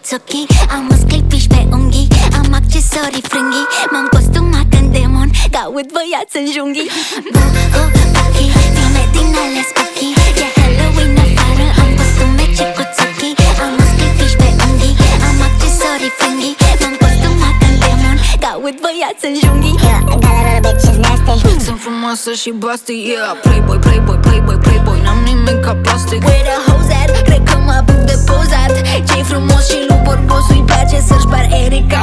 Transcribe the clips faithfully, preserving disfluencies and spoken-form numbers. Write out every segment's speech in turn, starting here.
micuți ochii. Am sclipiși pe unghii, am accesorii frânghii. M-am costumat în demon, caut băiați în junghii. Bu-hu-buchi, filme din ale spooky. E Halloween afară, am costume micuți ochii. Am sclipiși pe unghii, am accesorii frânghii. M-am costumat în demon, caut băiați în junghii. Sunt frumoasă și basti, yeah. Playboy, playboy, playboy, playboy, n-am nimic ca plastic. Where the hoes at? Cred că mă apuc de pozat. Ce-i frumos și lui Borbos îi place să-și par Erica.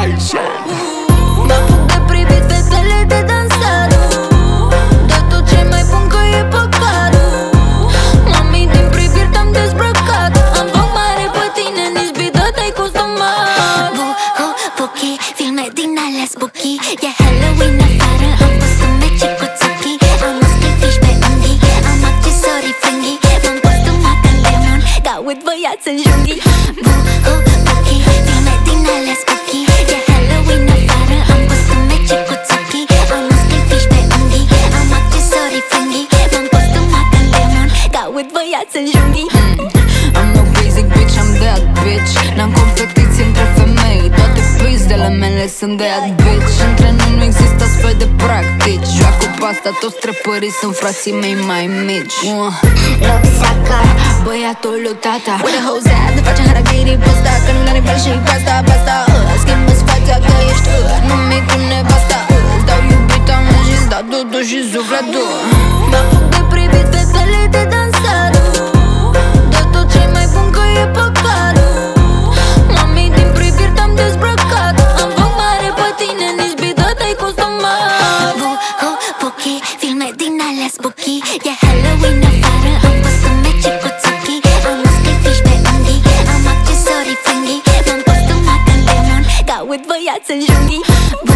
Mă apuc de privit fetele de dansat. De tot ce mai pun că e păcat. Mami, din priviri te-am dezbrăcat. Am foc mare pe tine, nici bidă te-ai costumat. Bu-hu-buchi, filme din alea spooky. E Halloween afară, am costume micuți ochii. Am sclipiși pe unghii, am accesorii frânghii. M-am costumat în demon, caut băiați în junghii. Bu-hu-buchi, filme din alea spooky. E Halloween afară, am costume micuți ochii. Am sclipiși pe unghii, am accesorii frânghii. M-am costumat în demon, caut băiați în junghii. I'm no basic bitch, I'm that bitch. N-am competiție între femei, toate pizdele mele sunt that bitch. Între noi nu există astfel de practici. Joacă pe asta, toți trepării sunt frații mei mai mici. uh. Luxacar, Băiatul lui tata, where the hoes at? Face haragiri pe ăsta, că nu la nivel și basta, basta uh. Schimbă-ți fața că ești uh. numit cu nevasta. Îți dau iubita mea și-ți dau dudu și sufletul. Mă apuc de privit fetele de dansat. De tot ce mai pun că e păcat. Mami, din priviri te-am dezbrăcat. Am foc mare pe tine, nici bidă te-ai costumat. Bu-hu-buchi, filme din alea spooky. E Halloween afară, am costume micuți ochii. Am sclipiși pe unghii, am accesorii frânghii. M-am costumat în demon, caut băiați în junghii.